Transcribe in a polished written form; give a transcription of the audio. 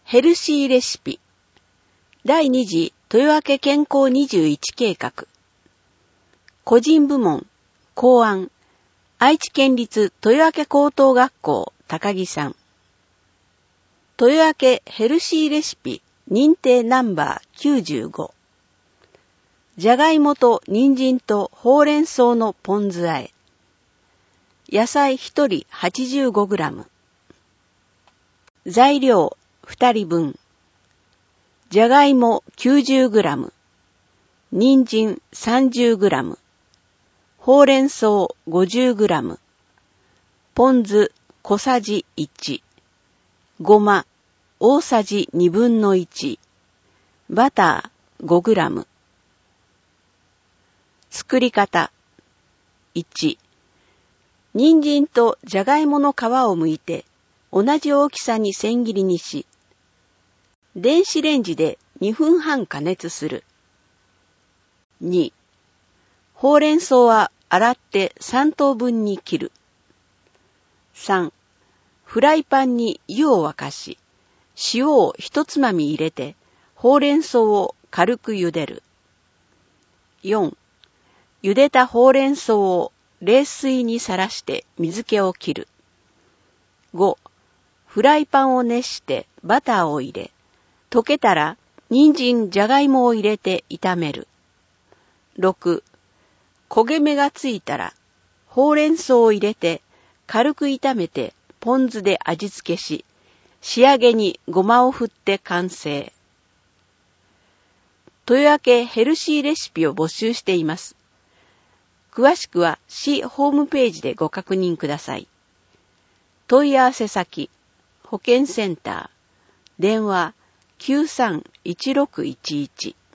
ヘルシーレシピ第2次豊明健康21計画個人部門考案愛知県立豊明高等学校高木さん豊明ヘルシーレシピ認定ナンバー95じゃがいもと人参とほうれん草のポン酢和え野菜1人 85g 材料2人分じゃがいも 90g 人参 30g ほうれん草 50g ポン酢小さじ1ごま大さじ1/2バター 5g 作り方1人参とじゃがいもの皮を剥いて同じ大きさに千切りにし電子レンジで2分半加熱する。2. ほうれん草は洗って3等分に切る。3. フライパンに湯を沸かし、塩を1つまみ入れて、ほうれん草を軽く茹でる。4. 茹でたほうれん草を冷水にさらして水気を切る。5. フライパンを熱してバターを入れ、溶けたら人参、じゃがいもを入れて炒める。6. 焦げ目がついたらほうれん草を入れて軽く炒めてポン酢で味付けし、仕上げにごまを振って完成。豊明ヘルシーレシピを募集しています。詳しくは市ホームページでご確認ください。問い合わせ先、保健センター、電話931611